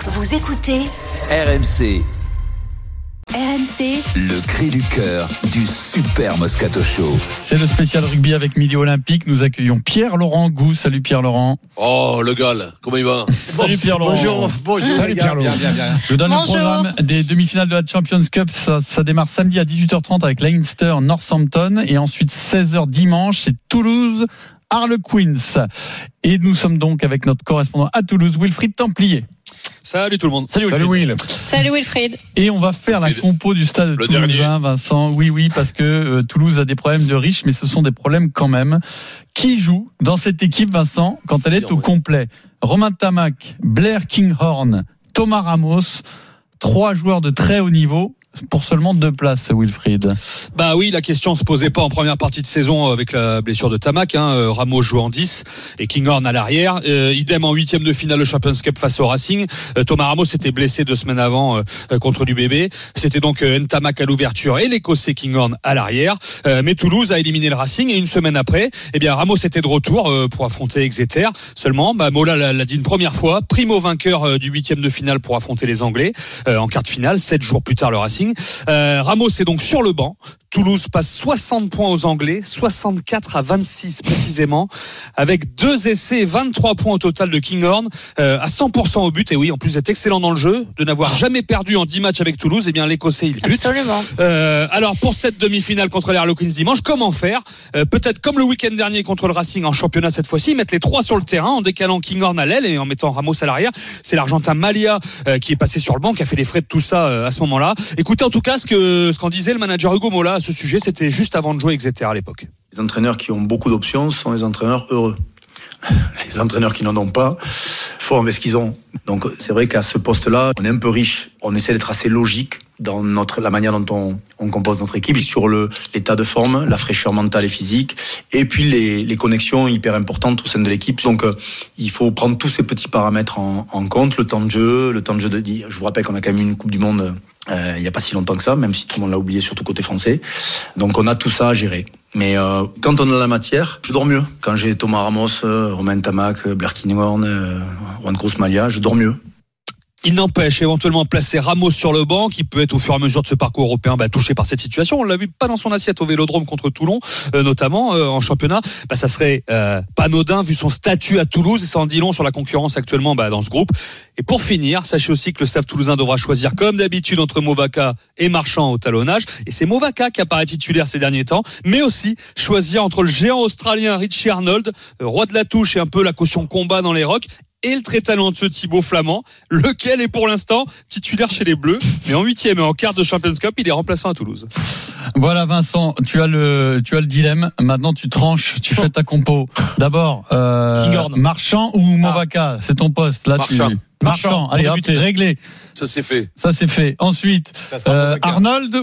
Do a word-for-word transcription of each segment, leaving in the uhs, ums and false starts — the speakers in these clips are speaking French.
Vous écoutez R M C. R M C, Le cri du cœur du Super Moscato Show. C'est le spécial rugby avec Midi Olympique. Nous accueillons Pierre-Laurent Gou. Salut Pierre-Laurent. Oh, le gars, comment il va? Salut Pierre-Laurent. Bonjour, bonjour. Salut Pierre-Laurent. Bien, bien, bien. Je donne Bonjour. le programme des demi-finales de la Champions Cup. Ça, ça démarre samedi à dix-huit heures trente avec Leinster Northampton. Et ensuite seize heures dimanche, c'est Toulouse Harlequins. Et nous sommes donc avec notre correspondant à Toulouse, Wilfried Templier. Salut tout le monde. Salut, Salut Will. Salut Wilfried. Et on va faire la compo du stade de Le Toulouse, dernier. hein, Vincent. Oui, oui, parce que euh, Toulouse a des problèmes de riches, mais ce sont des problèmes quand même. Qui joue dans cette équipe, Vincent, quand elle est au complet? Romain Tamac, Blair Kinghorn, Thomas Ramos, trois joueurs de très haut niveau pour seulement deux places, Wilfried. Bah oui, la question se posait pas en première partie de saison avec la blessure de Tamac. Hein. Ramos joue en dix et Kinghorn à l'arrière. Euh, idem en huitième de finale de Champions Cup face au Racing. Euh, Thomas Ramos s'était blessé deux semaines avant euh, contre l'U B B. C'était donc euh, Ntamak à l'ouverture et l'Écossais Kinghorn à l'arrière. Euh, mais Toulouse a éliminé le Racing et une semaine après, eh bien Ramos était de retour euh, pour affronter Exeter. Seulement, bah, Mola l'a, l'a dit une première fois, primo vainqueur euh, du huitième de finale pour affronter les Anglais euh, en quart de finale. Sept jours plus tard, le Racing. Euh, Ramos est donc sur le banc. Toulouse passe soixante points aux Anglais, soixante-quatre à vingt-six précisément, avec deux essais et vingt-trois points au total de Kinghorn, euh, à cent pour cent au but. Et oui, en plus d'être excellent dans le jeu, de n'avoir jamais perdu en dix matchs avec Toulouse, eh bien l'Écossais il bute. Absolument. Euh, alors pour cette demi-finale contre les Harlequins dimanche, comment faire? euh, Peut-être comme le week-end dernier contre le Racing en championnat cette fois-ci, mettre les trois sur le terrain en décalant Kinghorn à l'aile et en mettant Ramos à l'arrière. C'est l'Argentin Malia euh, qui est passé sur le banc, qui a fait les frais de tout ça euh, à ce moment-là. Écoutez en tout cas ce que ce qu'en disait le manager Hugo Mola à ce sujet. C'était juste avant de jouer Exeter à l'époque. Les entraîneurs qui ont beaucoup d'options sont les entraîneurs heureux. Les entraîneurs qui n'en ont pas font avec ce qu'ils ont. Donc c'est vrai qu'à ce poste-là, on est un peu riche. On essaie d'être assez logique dans notre, la manière dont on, on compose notre équipe, sur le, l'état de forme, la fraîcheur mentale et physique, et puis les, les connexions hyper importantes au sein de l'équipe. Donc euh, il faut prendre tous ces petits paramètres en, en compte, le temps de jeu, le temps de jeu de... Je vous rappelle qu'on a quand même eu une Coupe du Monde euh, il n'y a pas si longtemps que ça, même si tout le monde l'a oublié, surtout côté français. Donc on a tout ça à gérer. Mais euh, quand on a la matière, je dors mieux. Quand j'ai Thomas Ramos, euh, Romain Tamac, Blair Kinghorn, euh, Juan Cruz Malia, je dors mieux. Il n'empêche éventuellement placer Ramos sur le banc, qui peut être au fur et à mesure de ce parcours européen bah, touché par cette situation. On l'a vu pas dans son assiette au Vélodrome contre Toulon, euh, notamment euh, en championnat. Bah, ça serait euh, pas anodin vu son statut à Toulouse, et ça en dit long sur la concurrence actuellement bah, dans ce groupe. Et pour finir, sachez aussi que le staff toulousain devra choisir comme d'habitude entre Movaka et Marchand au talonnage. Et c'est Movaka qui apparaît titulaire ces derniers temps, mais aussi choisir entre le géant australien Richie Arnold, euh, roi de la touche et un peu la caution combat dans les rocks, et le très talentueux Thibaut Flamand, lequel est pour l'instant titulaire chez les Bleus, mais en huitième et en quart de Champions Cup, il est remplaçant à Toulouse. Voilà Vincent, tu as le, tu as le dilemme. Maintenant tu tranches, tu fais ta compo. D'abord, euh, Marchand ou Movaka, c'est ton poste. Là, Marchand. tu... Marchand. Allez, hop, réglé. Ça c'est fait. Ça c'est fait. Ensuite, euh, Arnold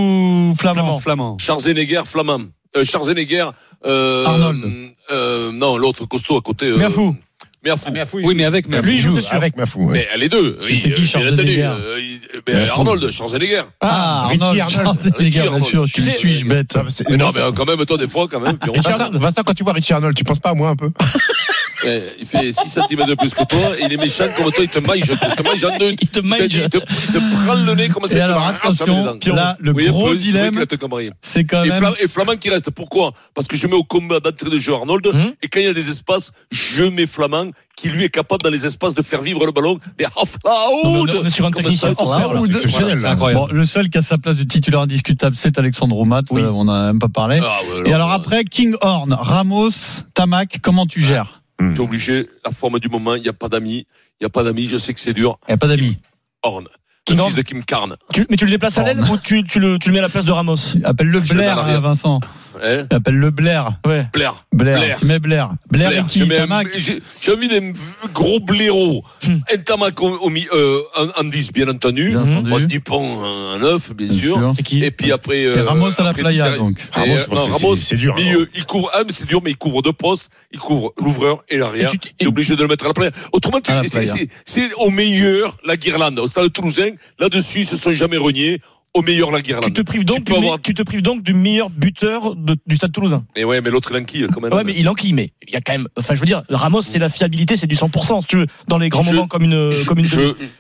ou Flamand? Flamand. Schwarzenegger, Flamand. Euh, Schwarzenegger, euh, Arnold. Euh, non, l'autre costaud à côté. Euh, Merfou. Merfou. Oui, mais avec Merfou. Lui, il joue joue c'est sûr. Avec Mafou. Mais les deux. Oui, c'est qui, bien entendu. Schwarzenegger Euh, il- mais Arnold, Schwarzenegger. Ah, Richie Arnold. Arnold. Schwarzenegger, Richie bien Arnold. sûr, je Tu sais, suis, je bête. Ah, c'est- Mais non, mais quand même, toi, des fois, quand même. Puis on- Richie Arnold, Vincent, quand tu vois Richie Arnold, tu penses pas à moi un peu? Eh, il fait six centimètres de plus que toi, et il est méchant comme toi, il te mange, il te mange en deux. Il te mange. Il te, il te, il te prend le nez comme ça, Et il te alors, l'arrache avec les attention, dents. là, le Oui, un gros peu, c'est vrai dilemme, qu'il a te cambré. c'est quand Et, même... Flam- et Flamand qui reste, pourquoi? Parce que je mets au combat d'entrée de jeu Arnold, Hum. et quand il y a des espaces, je mets Flamand, qui lui est capable dans les espaces de faire vivre le ballon. Mais off, là, Non, mais on est sur un Comme technicien ça, hors ça, pair, là. Ou de- C'est exceptionnel, C'est là. incroyable. Bon, le seul qui a sa place de titulaire indiscutable, c'est Alexandre Roumat. Oui. Euh, on n'en a même pas parlé. Ah, ouais, Et alors euh, après, Kinghorn, Ramos, Tamac, comment tu gères? t'es obligé, la forme du moment, il n'y a pas d'amis, il n'y a pas d'amis, je sais que c'est dur. Il n'y a pas d'amis. Horn, le Kinghorn. fils de Kim Carn. Tu- mais tu le déplaces à l'aile ou tu, tu, le, tu le mets à la place de Ramos? Appelle-le Je Blair, vais dans l'arrière. euh, Vincent. Hein? Appelle-le Blair. Ouais. Blair. Blair. Blair. Tu mets Blair. Blair, Blair. et qui? Je mets un- Tamac. J'ai j'ai envie d'un gros blaireau. Hmm. Un Tamac au, au, mi- euh, en, en dix, bien entendu. Bien entendu. Moi, Dupont en neuf, bien, Bien sûr. sûr. C'est qui? Et puis après. Et euh, Ramos à la après, playa, derrière- donc. Et, Ramos, euh, non, c'est- Ramos, c'est- c'est dur, milieu, il couvre, ah, mais c'est dur, mais il couvre deux postes, il couvre l'ouvreur et l'arrière. Et tu- Tu et- es obligé de le mettre à la playa. Autrement, tu, À la c'est, playa. c'est, c'est au meilleur la guirlande. Au stade toulousain, là-dessus, ils se sont jamais reniés. Au meilleur la guirlande. Tu te prives donc, peux du, avoir- me- tu te prives donc du meilleur buteur de- du Stade Toulousain. Mais ouais, mais l'autre il enquille quand même. Ouais, mais il enquille, mais il y a quand même, enfin, je veux dire, Ramos, c'est la fiabilité, c'est du cent pour cent, si tu veux, dans les grands Je- moments comme une, je, comme une je, demi.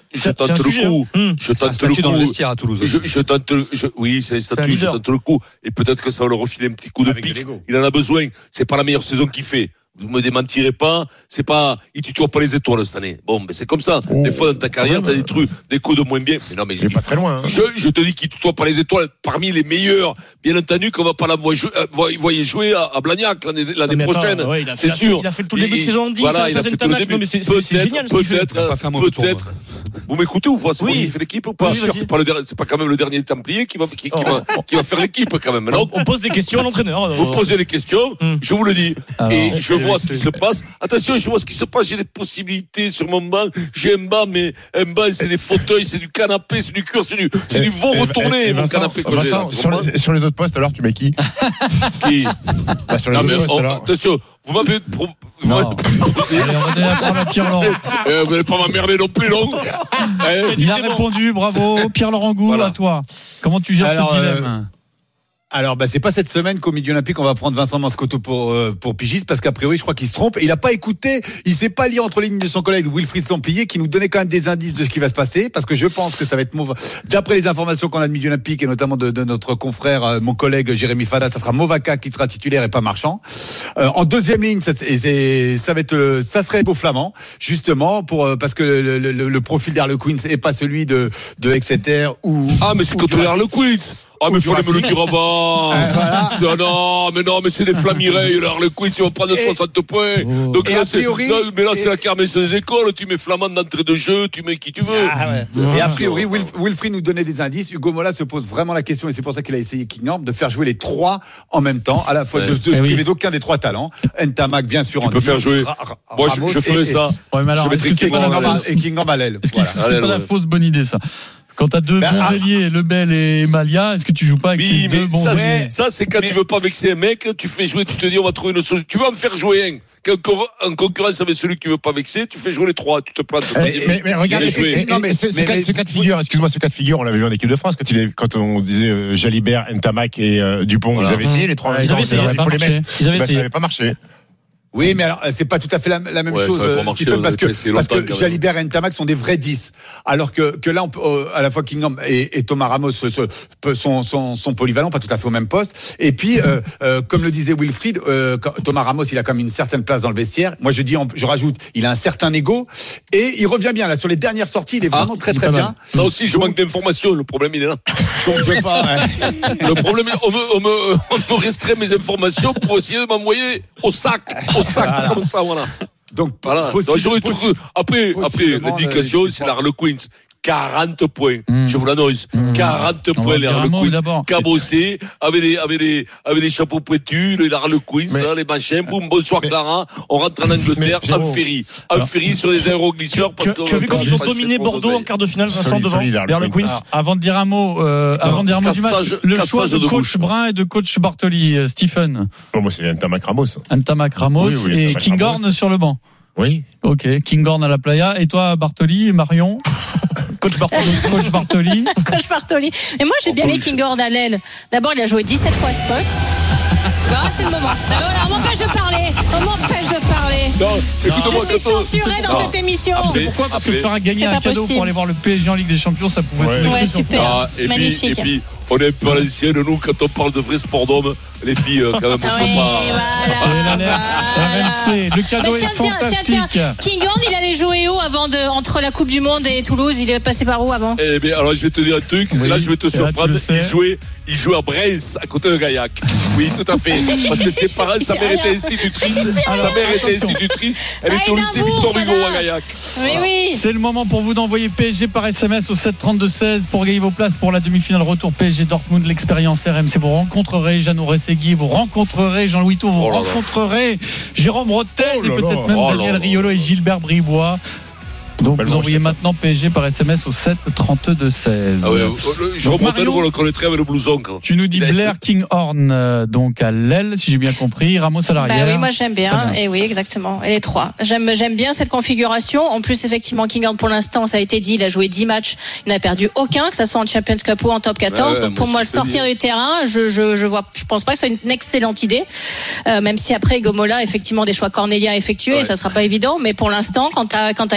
je C'est- tente c'est un le sujet, coup. hein. Je C'est un tente le statut dans le coup. vestiaire à Toulouse. Je, je tente, le- je, oui, c'est un un statut, je leader. tente le coup. Et peut-être que ça va le refiler un petit coup de Avec de pique. l'ego. Il en a besoin. C'est pas la meilleure saison qu'il fait. Vous me démentirez pas. C'est pas, il tutoie pas les étoiles cette année. Bon, mais c'est comme ça. Oh. Des fois dans ta carrière, t'as des trucs, des coups de moins bien. Mais non, mais Il est pas très loin. hein. je, je te dis qu'il tutoie pas les étoiles parmi les meilleurs. Bien entendu qu'on va pas la voir jouer, euh, voir- voyez jouer à, à Blagnac l'année, l'année Non, mais attends, prochaine. ouais, il a fait c'est la- sûr. Il a fait tout le début de Et- saison en dix. Voilà, il a Plazen fait tout le Tamac. début. Non, mais c'est- c'est- c'est Peut-être, génial ce qu'il fait. peut-être, Il a pas fait un mauvais tour, peut-être. Vous m'écoutez ou pas? C'est Oui. moi qui fait l'équipe ou pas? Oui, vas-y. C'est pas le dernier, c'est pas quand même le dernier Templier qui va, qui, qui Oh. va, qui va faire l'équipe quand même. Non? On pose des questions à l'entraîneur. Vous posez des questions, Hmm. je vous le dis. Alors, et je vois ce qui se passe. Attention, je vois ce qui se passe. J'ai des possibilités sur mon banc. J'ai un banc, mais un banc, c'est des fauteuils, c'est du canapé, c'est du cuir, c'est du, c'est du veau Et- et- retourné, et mon Vincent, canapé que j'ai. là, Vincent, tu sur, comprends les, sur les autres postes, alors, tu mets qui Qui Bah, sur les Non, mais autres postes, oh, alors. attention, vous m'avez pro- vous Non. m'avez proposé. Allez, on va donner la parole à Pierre-Laurent. Euh, vous n'allez pas m'emmerder non plus, non? Hein Il a C'est bon. répondu, bravo. Pierre-Laurent Gou, Voilà. à toi. Comment tu gères Alors, ce euh, dilemme? Alors, bah, c'est pas cette semaine qu'au Midi Olympique, on va prendre Vincent Mascoto pour, euh, pour pigiste, parce qu'a priori, je crois qu'il se trompe. Il a pas écouté, il s'est pas lié entre les lignes de son collègue Wilfried Templier, qui nous donnait quand même des indices de ce qui va se passer, parce que je pense que ça va être mauvais. D'après les informations qu'on a de Midi Olympique, et notamment de, de notre confrère, euh, mon collègue Jérémy Fada, ça sera Movaka qui sera titulaire et pas Marchand. Euh, en deuxième ligne, ça, c'est, c'est- ça va être, le- ça serait Beau Flamand, justement, pour, euh, parce que le, le, le, le profil d'Harlequin n'est pas celui de, de Exeter ou. Ah, mais c'est ou contre du les Harlequins. Ah, mais Ou il fallait du me le Racing. dire avant. Euh, voilà. C'est- Non, mais non, mais c'est des Flamireilles, les Harlequins, ils vont prendre Et- soixante points. Oh. Donc Et là, a c'est, priori- non, mais là, et- c'est la kermesse des écoles. Tu mets Flamand d'entrée de jeu, tu mets qui tu veux. Ah ouais. Et a priori, Wilf- Wilfried nous donnait des indices. Hugo Mola se pose vraiment la question, et c'est pour ça qu'il a essayé Kinghorn, de faire jouer les trois en même temps, à la fois de, de se Eh oui. priver d'aucun des trois talents. Ntamak, bien sûr, Tu en peux dix, faire jouer. Ra- Ra- Moi, je, Ramos je ferais et- ça. Ouais, mais alors, je est-ce mettrais que c'est Et pas la Kinghorn, Kinghorn, fausse- et Kinghorn à l'aile. Est-ce que Voilà. c'est Allez, pas la ouais. fausse bonne idée, ça? Quand t'as deux Ben, bons ah. ailiers, Lebel et Malia, est-ce que tu joues pas avec Oui, ces deux mais bons ça, ailiers? c'est, ça, c'est quand tu veux pas vexer un mec, tu fais jouer, tu te dis, on va trouver une solution. Tu vas en faire jouer un. Qu'en cor- En concurrence avec celui que tu veux pas vexer, tu fais jouer les trois, tu te plantes. Eh, Mais, mais, mais regarde, Bien joué. et- et- Non, mais- ce, ce mais- cas, mais- ce cas de figure, excuse-moi, ce cas de figure, on l'avait vu en équipe de France quand, il est, quand on disait euh, Jalibert, Ntamak et euh, Dupont, Voilà. ils avaient essayé les trois en Ouais, même ils temps, avaient essayé, il ça faut avait les pas mettre. marché. Ils avaient Bah, ça essayé. n'avait pas marché. Oui, mais alors, c'est pas tout à fait la, la même Ouais, chose, ça va pas euh, marcher, Stephen, on parce a que, essayé parce longtemps, que quand même. Jalibert et Ntamak sont des vrais dix. Alors que, que là, on peut, euh, à la fois Kinghorn et, et Thomas Ramos se- se- peut- sont, sont, sont polyvalents, pas tout à fait au même poste. Et puis, euh, euh, comme le disait Wilfried, euh, quand- Thomas Ramos, il a quand même une certaine place dans le vestiaire. Moi, je dis, en- je rajoute, il a un certain ego. Et il revient bien, là, sur les dernières sorties, il est vraiment très, il est très pas bien. mal. Là aussi, je manque d'informations. Le problème, il est là. Donc, je pas, ouais. Le problème, est, on me, on me, on me restreint mes informations pour essayer de m'envoyer au sac. Au sac, Voilà. comme ça, voilà. Donc, Voilà. possi- Donc, j'aurais tout possi- cru. Après, après, possiblement, l'indication, euh, c'est l'Harlequins. quarante points. Mm. Je vous l'annonce. Mm. quarante On points, va les dire un mot, Harlequins. d'abord. Cabossés, avec des, avec des, avec des chapeaux pointus, les Harlequins, Mais- hein, les machins, boum, bonsoir Mais- Clara. On rentre en Angleterre, Mais- en ferry. En ferry sur les aéroglisseurs. Tu, tu as vu comme ils ont dominé Bordeaux en quart de finale, Vincent, Solide, devant solide, les Harlequins. Alors, avant de dire un mot, euh, avant de dire un mot du match, cassage- le cassage choix de de coach gauche. Brun et de coach Bartoli, euh, Stephen, Bon, moi, c'est Ntamak Ramos. Ntamak Ramos Oui, oui, et Ntamak Kinghorn Ramos. sur le banc. Oui. Ok, Kinghorn à la playa. Et toi, Bartoli, Marion? Coach Bartoli. Coach Bartoli. Coach Bartoli. Mais moi, j'ai bien mis Kinghorn à l'aile. D'abord, il a joué dix-sept fois ce poste. Voilà, c'est le moment. Ah, voilà, on m'empêche de parler. On m'empêche de parler. Non, écoute-moi, Je suis quand on- censurée dans Non. cette émission. Tu sais Après- pourquoi? Parce que après- faire gagner C'est un pas cadeau possible. pour aller voir le P S G en Ligue des Champions, ça pouvait Ouais. être Ouais, super. Ah, et puis, et Magnifique. puis, on est un peu à l'ancienne, nous, quand on parle de vrai sport d'homme, les filles, euh, quand même, on Oui, peut pas. C'est voilà. l'alerte R M C. Le cadeau Mais tiens, est tiens, tiens, fantastique. tiens. Kinghorn, il allait jouer où avant de, entre la Coupe du Monde et Toulouse? Il est passé par où avant? Eh bien, alors je vais te dire un truc, Oui, et là je vais te et là, tu surprendre, le sais. il jouait, il jouait à Brest, à côté de Gaillac. Oui, tout à fait. Parce que ses parents, sa mère était institutrice, sa mère était institutrice, elle était au Ah, lycée il Victor a Hugo bon, à Gaillac. Oui, oui. C'est le moment pour vous d'envoyer P S G par S M S au sept trente-deux seize pour gagner vos places pour la demi-finale retour P S G Dortmund, l'expérience R M C. Vous rencontrerez Jeannot Rességui, vous rencontrerez Jean-Louis Tour, vous Oh là là. rencontrerez Jérôme Rotel Oh et là peut-être là. même Oh là Daniel là. Riolo et Gilbert Bribois. Donc Belle vous envoyez manchette. maintenant P S G par S M S au sept trente-deux seize. Ah ouais, euh, je Donc, remontais, Marion- vous le connaîtrez avec le blouson. Quand. Tu nous dis Blair Kinghorn euh, donc à l'aile, si j'ai bien compris, Ramos à l'arrière. Bah oui, moi j'aime bien. Très bien. Et oui, exactement. Et les trois. J'aime, j'aime bien cette configuration. En plus, effectivement, Kinghorn, pour l'instant, ça a été dit, il a joué dix matchs. Il n'a perdu aucun, que ce soit en Champions Cup ou en Top quatorze. Ouais, Donc, pour moi moi, le aussi, je te sortir dis. du terrain, je, je, je vois, je pense pas que ce soit une excellente idée. Euh, même si après, Gomola, effectivement, des choix cornéliens à effectuer, Ouais. ça sera pas évident. Mais pour l'instant, quand t'as, quand t'as quelqu'un qui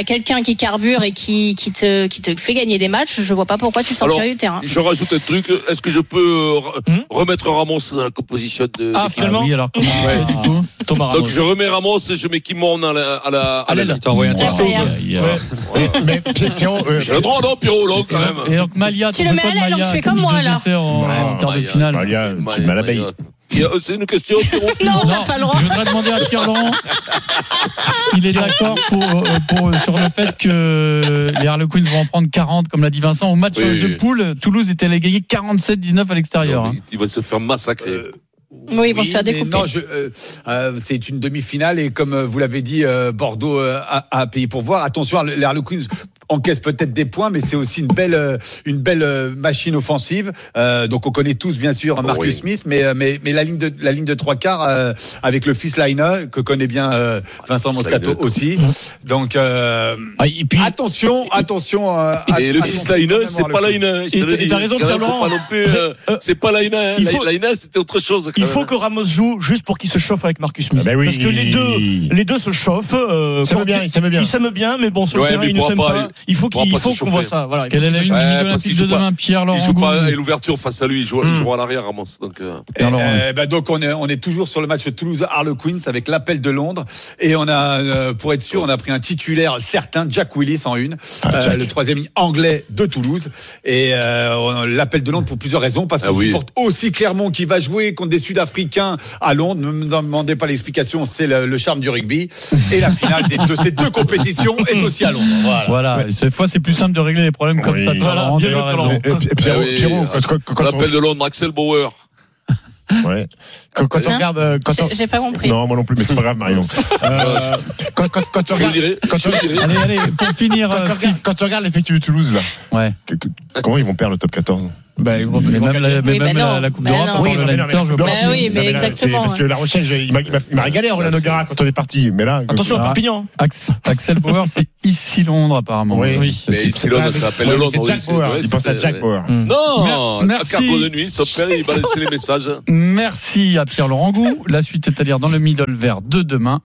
qui carbure et qui, qui, te, qui te fait gagner des matchs, je vois pas pourquoi tu sortirais du terrain. Je rajoute un truc. Est-ce que je peux re- hmm remettre Ramos dans la composition de Ah, finalement ah, oui, alors comment ouais. du coup Thomas Ramos. Donc je remets Ramos et je mets Kim Horn à la à la à l'aile. T'as envoyé un texto. Mais Pierrot, j'ai le droit non Pierrot là quand même. Et donc Malia, tu le mets à l'aile, donc je fais comme moi là. En quart de finale. Malia, tu mets à la baille. C'est une question, Pierrot. Non, t'as pas le droit. Je voudrais demander à Pierre Laurent s'il est d'accord pour, pour, sur le fait que les Harlequins vont en prendre quarante, comme l'a dit Vincent. Au match oui. de poule, Toulouse était allé gagner quarante-sept dix-neuf à l'extérieur. Non, il va se faire massacrer. Euh... Oui, ils vont oui, se faire découper. Non, je, euh, euh, c'est une demi-finale et comme vous l'avez dit, euh, Bordeaux euh, a, a payé pour voir. Attention, les Harlequins encaisse peut-être des points, mais c'est aussi une belle, euh, une belle euh, machine offensive. Euh, donc on connaît tous bien sûr Marcus oh, oui. Smith, mais mais mais la ligne de la ligne de trois quarts euh, avec le fils Laina que connaît bien euh, Vincent Moscato aussi. Donc euh, ah, et puis, attention, attention. Euh, et le fils Laina, c'est pas Laina. Et t'as raison, Pierre Laurent. C'est pas Laina. Laina, c'était autre chose. Il faut que Ramos joue juste pour qu'il se chauffe avec Marcus Smith, ah ben oui. parce que les deux, les deux se chauffent. Euh, ça me bien, ça me bien. Ils s'aiment bien, mais bon sur le terrain ils ne s'aiment pas. Il faut qu'il faut qu'on voit ça. Voilà. Quelle est la ligne olympique de demain, Pierre Laurent? Il joue pas à l'ouverture face à lui, il joue, mm. il joue à l'arrière, Ramos. Donc, euh... et, euh, bah donc on est on est toujours sur le match Toulouse Harlequins avec l'appel de Londres et on a euh, pour être sûr on a pris un titulaire certain, Jack Willis en une, ah, euh, le troisième ligne anglais de Toulouse et euh, on, l'appel de Londres pour plusieurs raisons parce qu'on ah, oui. supporte aussi Clermont qui va jouer contre des Sud-Africains à Londres. Ne me demandez pas l'explication, c'est le, le charme du rugby et la finale des, de ces deux compétitions est aussi à Londres. Voilà. voilà. Ouais. Cette fois c'est plus simple de régler les problèmes comme oui. ça. Voilà, l'appel de Londres, Axel Bauer. Ouais. Quand, quand on regarde, euh, quand j'ai, on... j'ai pas compris. Non, moi non plus, mais c'est pas grave, Marion. Euh, quand, quand, quand on regarde, quand on... allez, allez, pour finir, quand, euh, on regarde, quand on regarde l'effectif de Toulouse là, ouais. Que, que, comment ils vont perdre le top quatorze? Bah, ils vont, mais même, la, oui, même la, la Coupe bah d'Europe, oui, mais non, mais, je bah oui, mais, mais exactement. Parce que La Rochelle, il m'a, il m'a régalé Roland Nogara quand on est parti. Mais là, attention à Perpignan. Axel Bauer, c'est ici Londres apparemment. Oui, oui. Mais ici Londres, ça s'appelle le Londres. C'est Jack Bauer. Il pense à Jack Bauer. Non, merci. Cargo de nuit, son père, il va laisser les messages. Merci à Pierre Laurent Gou. La suite, c'est-à-dire dans le middle vers de demain.